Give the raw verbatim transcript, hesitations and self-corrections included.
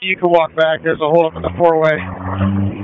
you can walk back. There's a hole up in the four-way.